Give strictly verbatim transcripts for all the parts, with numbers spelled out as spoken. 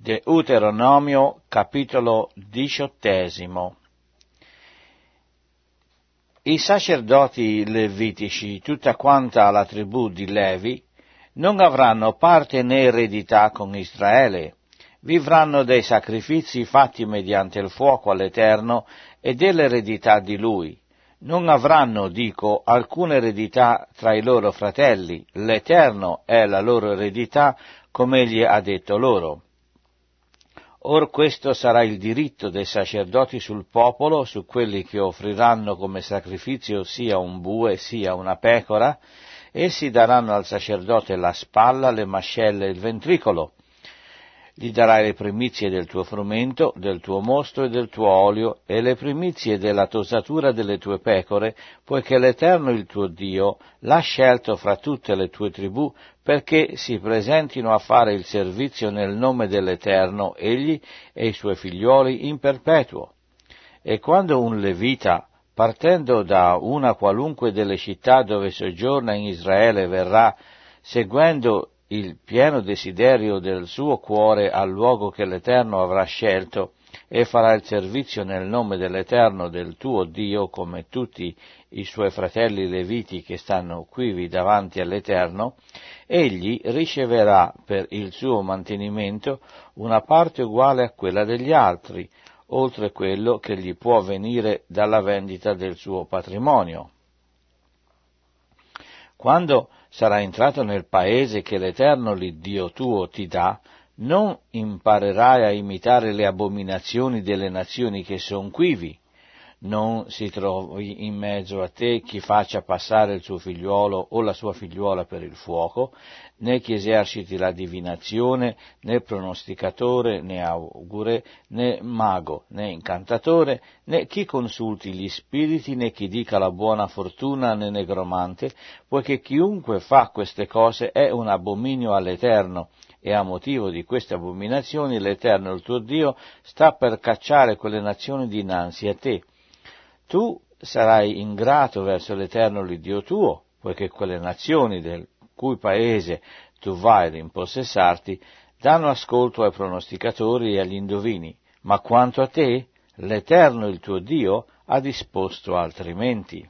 Deuteronomio capitolo diciottesimo. I sacerdoti levitici, tutta quanta la tribù di Levi, non avranno parte né eredità con Israele, vivranno dei sacrifici fatti mediante il fuoco all'Eterno e dell'eredità di Lui. Non avranno, dico, alcuna eredità tra i loro fratelli, l'Eterno è la loro eredità, come Egli ha detto loro. Or questo sarà il diritto dei sacerdoti sul popolo, su quelli che offriranno come sacrificio sia un bue sia una pecora. Essi daranno al sacerdote la spalla, le mascelle e il ventricolo. Gli darai le primizie del tuo frumento, del tuo mosto e del tuo olio, e le primizie della tosatura delle tue pecore, poiché l'Eterno il tuo Dio l'ha scelto fra tutte le tue tribù, perché si presentino a fare il servizio nel nome dell'Eterno, egli e i suoi figlioli in perpetuo. E quando un levita, partendo da una qualunque delle città dove soggiorna in Israele, verrà, seguendo il pieno desiderio del suo cuore al luogo che l'Eterno avrà scelto, e farà il servizio nel nome dell'Eterno del tuo Dio, come tutti i suoi fratelli leviti che stanno quivi davanti all'Eterno, egli riceverà per il suo mantenimento una parte uguale a quella degli altri, oltre quello che gli può venire dalla vendita del suo patrimonio. Quando sarà entrato nel paese che l'Eterno l'Iddio tuo ti dà, non imparerai a imitare le abominazioni delle nazioni che son quivi. Non si trovi in mezzo a te chi faccia passare il suo figliuolo o la sua figliuola per il fuoco, né chi eserciti la divinazione, né pronosticatore, né augure, né mago, né incantatore, né chi consulti gli spiriti, né chi dica la buona fortuna, né negromante, poiché chiunque fa queste cose è un abominio all'Eterno, e a motivo di queste abominazioni l'Eterno, il tuo Dio, sta per cacciare quelle nazioni dinanzi a te. Tu sarai ingrato verso l'Eterno l'Iddio tuo, poiché quelle nazioni del cui paese tu vai ad impossessarti danno ascolto ai pronosticatori e agli indovini, ma quanto a te, l'Eterno il tuo Dio ha disposto altrimenti.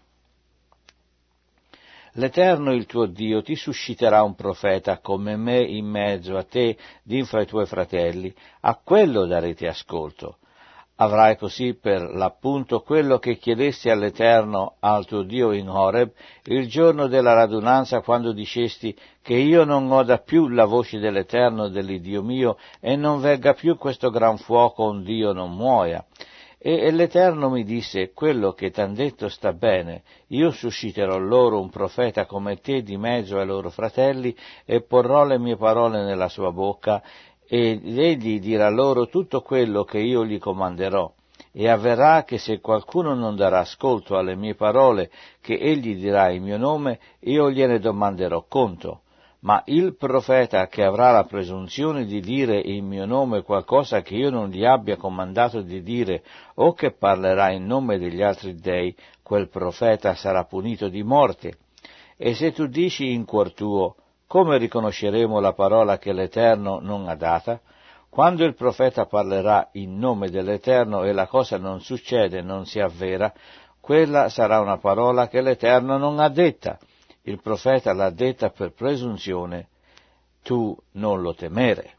L'Eterno il tuo Dio ti susciterà un profeta come me in mezzo a te, d'infra i tuoi fratelli, a quello darete ascolto. Avrai così per l'appunto quello che chiedesti all'Eterno, al tuo Dio in Horeb, il giorno della radunanza, quando dicesti che io non oda più la voce dell'Eterno, dell'Iddio mio, e non vegga più questo gran fuoco onde io non muoia. E, e l'Eterno mi disse, quello che t'han detto sta bene, io susciterò loro un profeta come te di mezzo ai loro fratelli, e porrò le mie parole nella sua bocca, ed egli dirà loro tutto quello che io gli comanderò. E avverrà che se qualcuno non darà ascolto alle mie parole che egli dirà in mio nome, io gliene domanderò conto. Ma il profeta che avrà la presunzione di dire in mio nome qualcosa che io non gli abbia comandato di dire, o che parlerà in nome degli altri dei, quel profeta sarà punito di morte. E se tu dici in cuor tuo, come riconosceremo la parola che l'Eterno non ha data? Quando il profeta parlerà in nome dell'Eterno e la cosa non succede, non si avvera, quella sarà una parola che l'Eterno non ha detta. Il profeta l'ha detta per presunzione, tu non lo temere.